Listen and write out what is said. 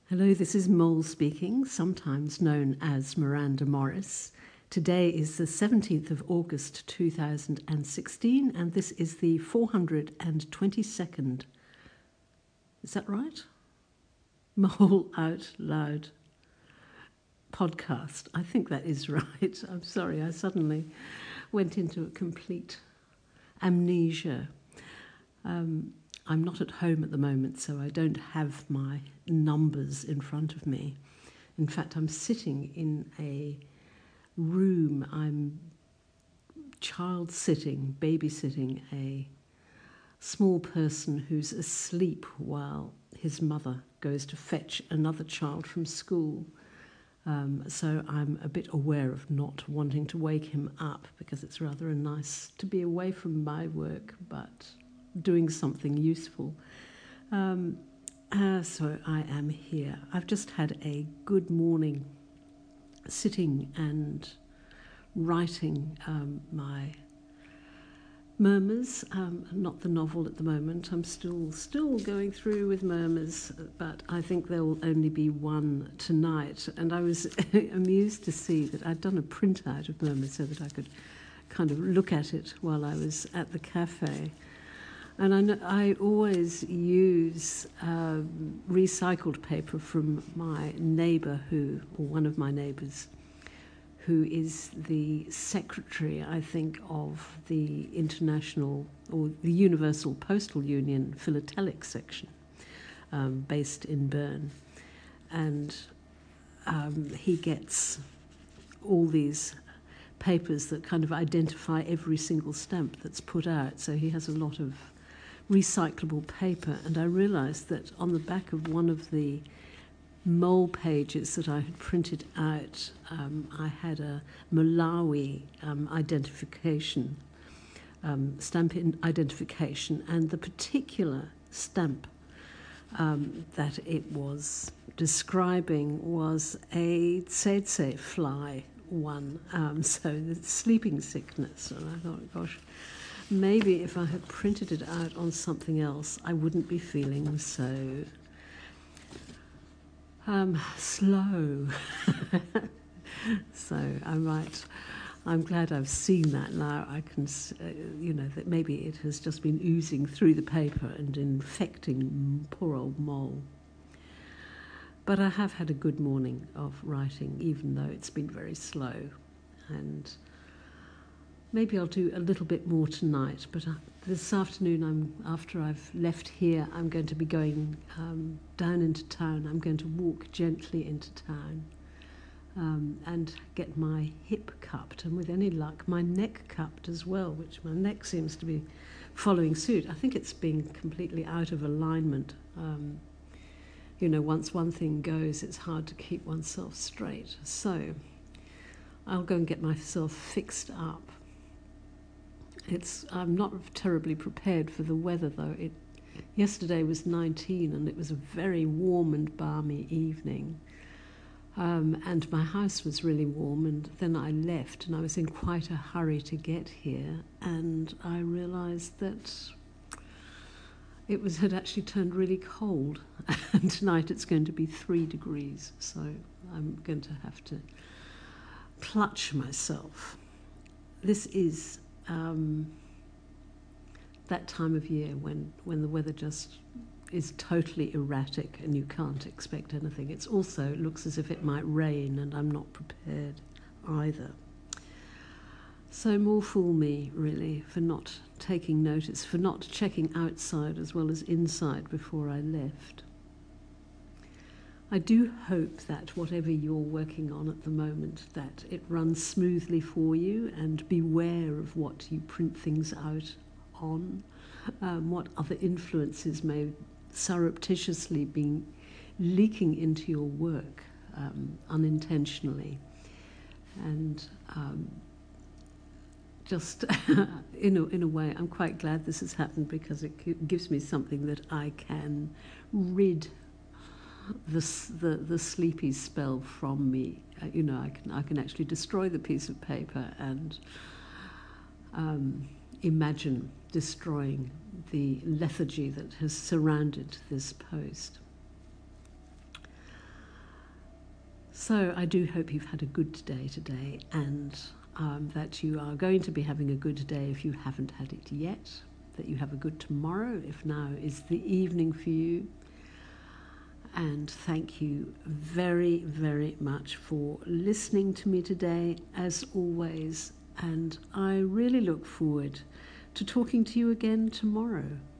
Hello, this is Mole speaking, sometimes known as Miranda Morris. Today is the 17th of August 2016, and this is the 422nd, is that right? Mole Out Loud podcast. I think that is right. I'm sorry, I suddenly went into a complete amnesia. I'm not at home at the moment, so I don't have my numbers in front of me. In fact, I'm sitting in a room. I'm babysitting a small person who's asleep while his mother goes to fetch another child from school. So I'm a bit aware of not wanting to wake him up because it's rather nice to be away from my work, but doing something useful. So I am here. I've just had a good morning sitting and writing my Murmurs, not the novel at the moment. I'm still going through with Murmurs, but I think there will only be one tonight. And I was amused to see that I'd done a printout of Murmurs so that I could kind of look at it while I was at the cafe. And I always use recycled paper from my neighbour one of my neighbours, who is the secretary, I think, of the International or the Universal Postal Union Philatelic section, based in Bern. And he gets all these papers that kind of identify every single stamp that's put out. So he has a lot of recyclable paper. And I realised that on the back of one of the mole pages that I had printed out, I had a Malawi identification, stamp identification, and the particular stamp that it was describing was a tsetse fly one, so the sleeping sickness. And I thought, gosh, maybe if I had printed it out on something else, I wouldn't be feeling so slow. So I'm glad I've seen that now. I can, that maybe it has just been oozing through the paper and infecting poor old Mole. But I have had a good morning of writing, even though it's been very slow. And maybe I'll do a little bit more tonight, but this afternoon, after I've left here, I'm going to be going down into town. I'm going to walk gently into town and get my hip cupped, and with any luck, my neck cupped as well, which my neck seems to be following suit. I think it's being completely out of alignment. Once one thing goes, it's hard to keep oneself straight. So I'll go and get myself fixed up. I'm not terribly prepared for the weather, though. Yesterday was 19 and it was a very warm and balmy evening. And my house was really warm, and then I left and I was in quite a hurry to get here, and I realised that it had actually turned really cold, and tonight it's going to be 3 degrees, so I'm going to have to clutch myself. This is that time of year when the weather just is totally erratic and you can't expect anything. It also looks as if it might rain, and I'm not prepared either. So more fool me, really, for not taking notice, for not checking outside as well as inside before I left. I do hope that whatever you're working on at the moment, that it runs smoothly for you, and beware of what you print things out on, what other influences may surreptitiously be leaking into your work unintentionally. And just in a way, I'm quite glad this has happened, because it gives me something that I can rid the sleepy spell from me. I can actually destroy the piece of paper and imagine destroying the lethargy that has surrounded this post. So I do hope you've had a good day today, and that you are going to be having a good day if you haven't had it yet, that you have a good tomorrow if now is the evening for you. And thank you very, very much for listening to me today, as always. And I really look forward to talking to you again tomorrow.